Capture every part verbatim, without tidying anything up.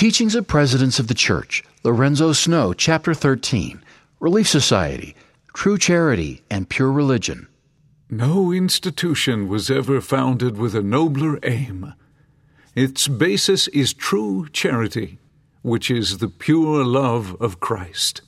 Teachings of Presidents of the Church, Lorenzo Snow, Chapter thirteen, Relief Society, True Charity, and Pure Religion. No institution was ever founded with a nobler aim. Its basis is true charity, which is the pure love of Christ.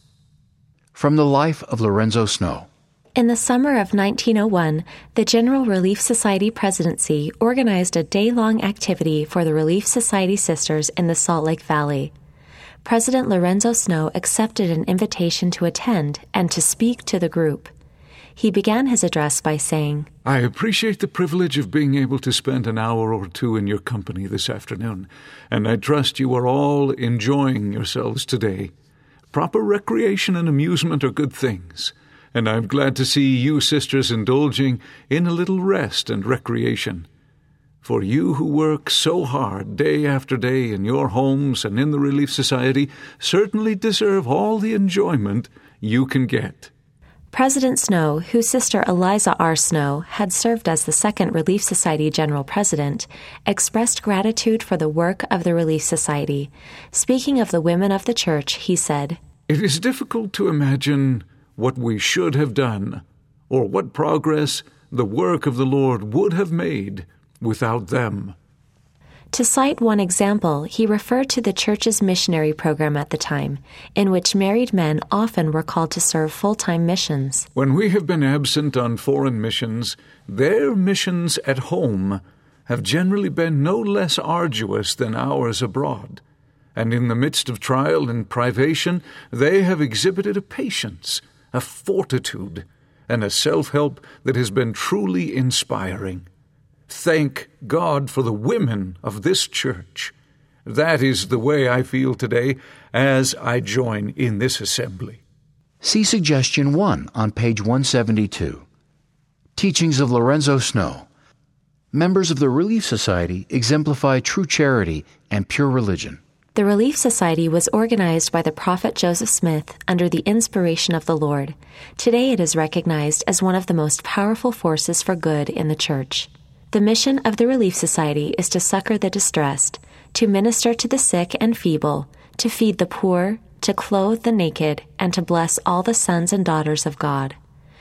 From the life of Lorenzo Snow. In the summer of nineteen oh one, the General Relief Society Presidency organized a day-long activity for the Relief Society sisters in the Salt Lake Valley. President Lorenzo Snow accepted an invitation to attend and to speak to the group. He began his address by saying, I appreciate the privilege of being able to spend an hour or two in your company this afternoon, and I trust you are all enjoying yourselves today. Proper recreation and amusement are good things, and I'm glad to see you sisters indulging in a little rest and recreation. For you who work so hard day after day in your homes and in the Relief Society certainly deserve all the enjoyment you can get. President Snow, whose sister Eliza R. Snow had served as the second Relief Society General President, expressed gratitude for the work of the Relief Society. Speaking of the women of the church, he said, It is difficult to imagine what we should have done, or what progress the work of the Lord would have made without them. To cite one example, he referred to the church's missionary program at the time, in which married men often were called to serve full-time missions. When we have been absent on foreign missions, their missions at home have generally been no less arduous than ours abroad. And in the midst of trial and privation, they have exhibited a patience, a fortitude, and a self-help that has been truly inspiring. Thank God for the women of this church. That is the way I feel today as I join in this assembly. See Suggestion one on page one seventy-two. Teachings of Lorenzo Snow. Members of the Relief Society exemplify true charity and pure religion. The Relief Society was organized by the prophet Joseph Smith under the inspiration of the Lord. Today it is recognized as one of the most powerful forces for good in the church. The mission of the Relief Society is to succor the distressed, to minister to the sick and feeble, to feed the poor, to clothe the naked, and to bless all the sons and daughters of God.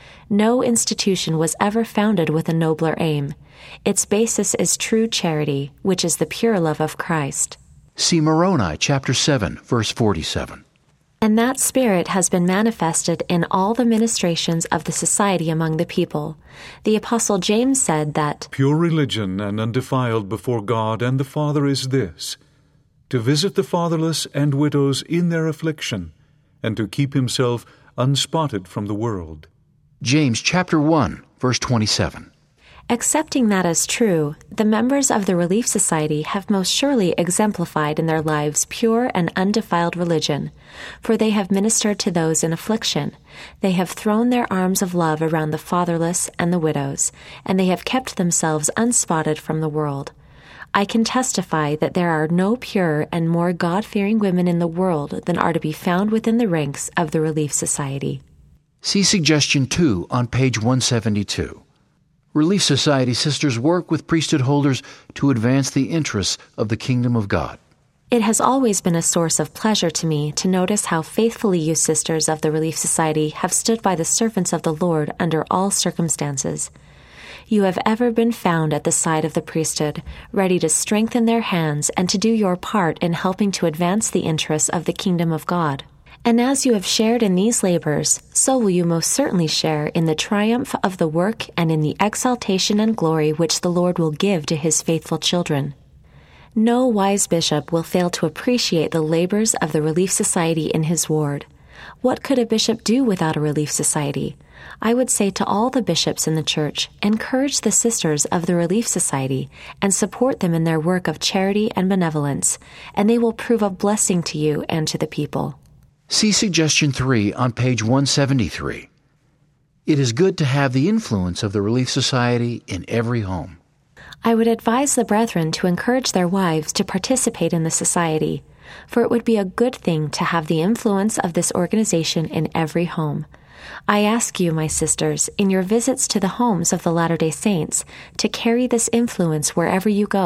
No institution was ever founded with a nobler aim. Its basis is true charity, which is the pure love of Christ. See Moroni, chapter seven, verse forty-seven. And that spirit has been manifested in all the ministrations of the society among the people. The Apostle James said that, Pure religion and undefiled before God and the Father is this, to visit the fatherless and widows in their affliction, and to keep himself unspotted from the world. James chapter one, verse twenty-seven. Accepting that as true, the members of the Relief Society have most surely exemplified in their lives pure and undefiled religion, for they have ministered to those in affliction. They have thrown their arms of love around the fatherless and the widows, and they have kept themselves unspotted from the world. I can testify that there are no purer and more God-fearing women in the world than are to be found within the ranks of the Relief Society. See Suggestion two on page one seventy-two. Relief Society sisters work with priesthood holders to advance the interests of the kingdom of God. It has always been a source of pleasure to me to notice how faithfully you sisters of the Relief Society have stood by the servants of the Lord under all circumstances. You have ever been found at the side of the priesthood, ready to strengthen their hands and to do your part in helping to advance the interests of the kingdom of God. And as you have shared in these labors, so will you most certainly share in the triumph of the work and in the exaltation and glory which the Lord will give to his faithful children. No wise bishop will fail to appreciate the labors of the Relief Society in his ward. What could a bishop do without a Relief Society? I would say to all the bishops in the church, encourage the sisters of the Relief Society and support them in their work of charity and benevolence, and they will prove a blessing to you and to the people. See Suggestion three on page one seventy-three. It is good to have the influence of the Relief Society in every home. I would advise the brethren to encourage their wives to participate in the society, for it would be a good thing to have the influence of this organization in every home. I ask you, my sisters, in your visits to the homes of the Latter-day Saints, to carry this influence wherever you go.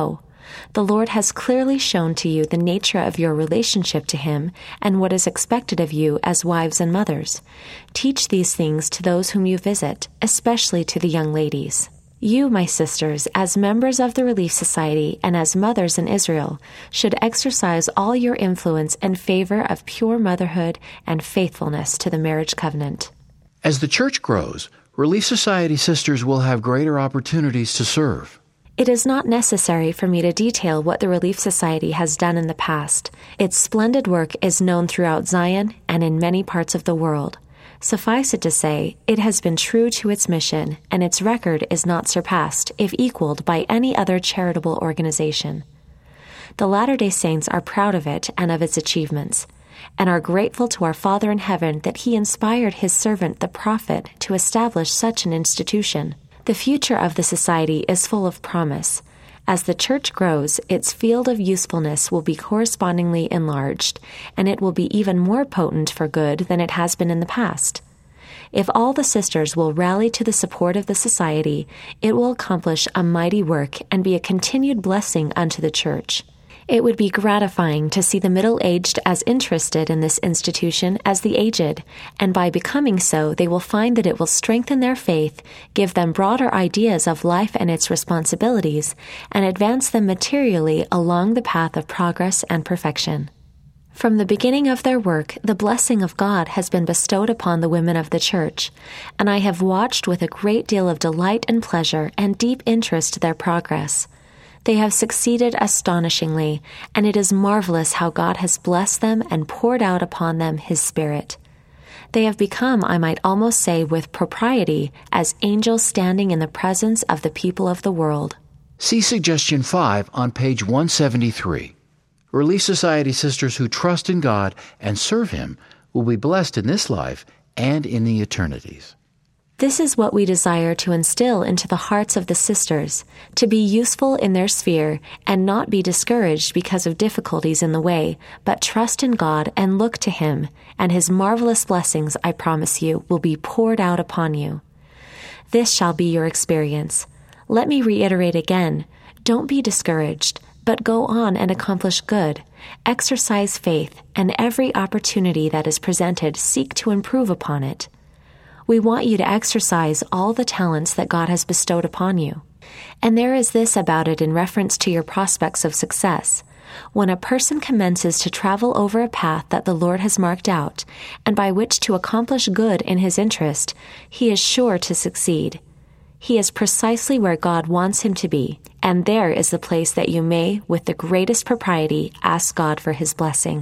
The Lord has clearly shown to you the nature of your relationship to Him and what is expected of you as wives and mothers. Teach these things to those whom you visit, especially to the young ladies. You, my sisters, as members of the Relief Society and as mothers in Israel, should exercise all your influence in favor of pure motherhood and faithfulness to the marriage covenant. As the church grows, Relief Society sisters will have greater opportunities to serve. It is not necessary for me to detail what the Relief Society has done in the past. Its splendid work is known throughout Zion and in many parts of the world. Suffice it to say, it has been true to its mission, and its record is not surpassed, if equaled, by any other charitable organization. The Latter-day Saints are proud of it and of its achievements, and are grateful to our Father in heaven that He inspired His servant, the prophet, to establish such an institution. The future of the Society is full of promise. As the Church grows, its field of usefulness will be correspondingly enlarged, and it will be even more potent for good than it has been in the past. If all the sisters will rally to the support of the Society, it will accomplish a mighty work and be a continued blessing unto the Church. It would be gratifying to see the middle-aged as interested in this institution as the aged, and by becoming so, they will find that it will strengthen their faith, give them broader ideas of life and its responsibilities, and advance them materially along the path of progress and perfection. From the beginning of their work, the blessing of God has been bestowed upon the women of the Church, and I have watched with a great deal of delight and pleasure and deep interest their progress. They have succeeded astonishingly, and it is marvelous how God has blessed them and poured out upon them His Spirit. They have become, I might almost say with propriety, as angels standing in the presence of the people of the world. See Suggestion five on page one seventy-three. Relief Society sisters who trust in God and serve Him will be blessed in this life and in the eternities. This is what we desire to instill into the hearts of the sisters, to be useful in their sphere and not be discouraged because of difficulties in the way, but trust in God and look to Him, and His marvelous blessings, I promise you, will be poured out upon you. This shall be your experience. Let me reiterate again, don't be discouraged, but go on and accomplish good. Exercise faith, and every opportunity that is presented, seek to improve upon it. We want you to exercise all the talents that God has bestowed upon you. And there is this about it in reference to your prospects of success. When a person commences to travel over a path that the Lord has marked out, and by which to accomplish good in His interest, he is sure to succeed. He is precisely where God wants him to be, and there is the place that you may, with the greatest propriety, ask God for His blessing.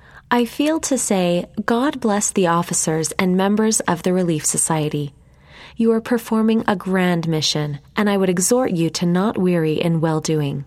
I feel to say, God bless the officers and members of the Relief Society. You are performing a grand mission, and I would exhort you to not weary in well-doing.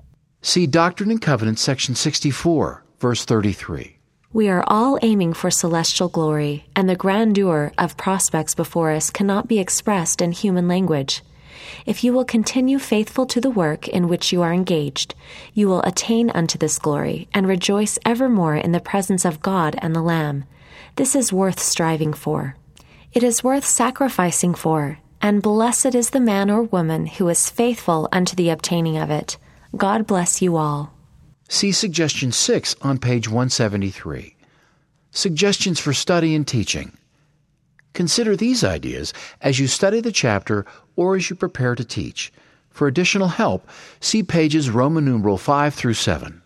See Doctrine and Covenants, section sixty-four, verse thirty-three. We are all aiming for celestial glory, and the grandeur of prospects before us cannot be expressed in human language. If you will continue faithful to the work in which you are engaged, you will attain unto this glory, and rejoice evermore in the presence of God and the Lamb. This is worth striving for. It is worth sacrificing for, and blessed is the man or woman who is faithful unto the obtaining of it. God bless you all. See Suggestion six on page one seventy-three. Suggestions for study and teaching. Consider these ideas as you study the chapter or as you prepare to teach. For additional help, see pages Roman numeral five through seven.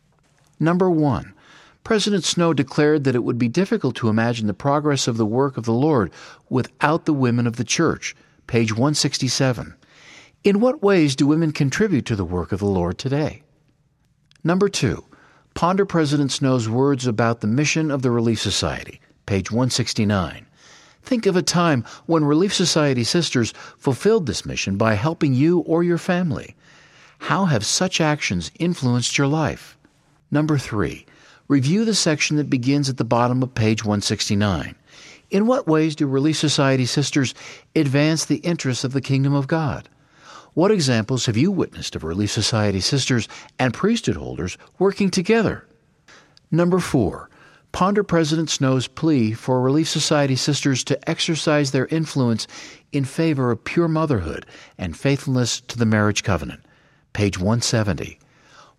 Number one. President Snow declared that it would be difficult to imagine the progress of the work of the Lord without the women of the church. Page one sixty-seven. In what ways do women contribute to the work of the Lord today? Number two. Ponder President Snow's words about the mission of the Relief Society. Page one sixty-nine. Think of a time when Relief Society sisters fulfilled this mission by helping you or your family. How have such actions influenced your life? Number three. Review the section that begins at the bottom of page one sixty-nine. In what ways do Relief Society sisters advance the interests of the kingdom of God? What examples have you witnessed of Relief Society sisters and priesthood holders working together? Number four. Ponder President Snow's plea for Relief Society sisters to exercise their influence in favor of pure motherhood and faithfulness to the marriage covenant. Page one seventy.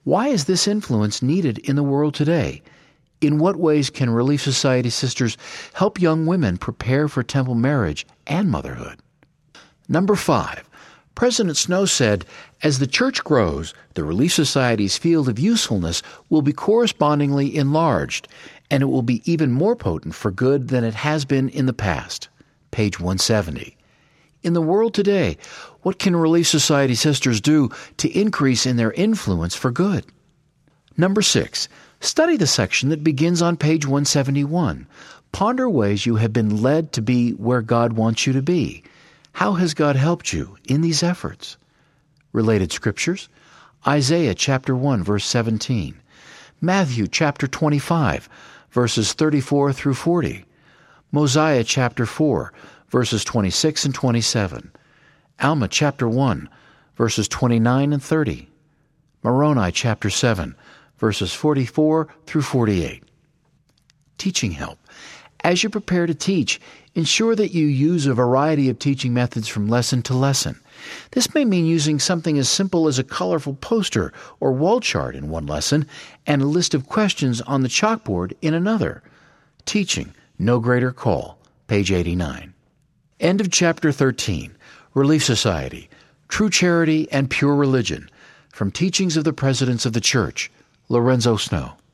Why is this influence needed in the world today? In what ways can Relief Society sisters help young women prepare for temple marriage and motherhood? Number five, President Snow said, as the church grows, the Relief Society's field of usefulness will be correspondingly enlarged, and it will be even more potent for good than it has been in the past. Page one seventy. In the world today, what can Relief Society sisters do to increase in their influence for good? Number six, study the section that begins on page one seventy-one. Ponder ways you have been led to be where God wants you to be. How has God helped you in these efforts? Related scriptures: Isaiah chapter one, verse seventeen. Matthew chapter twenty-five, verses thirty-four through forty. Mosiah chapter four, verses twenty-six and twenty-seven. Alma chapter one, verses twenty-nine and thirty. Moroni chapter seven, verses forty-four through forty-eight. Teaching help. As you prepare to teach, ensure that you use a variety of teaching methods from lesson to lesson. This may mean using something as simple as a colorful poster or wall chart in one lesson and a list of questions on the chalkboard in another. Teaching, No Greater Call, page eighty-nine. End of chapter thirteen. Relief Society, True Charity and Pure Religion, from Teachings of the Presidents of the Church, Lorenzo Snow.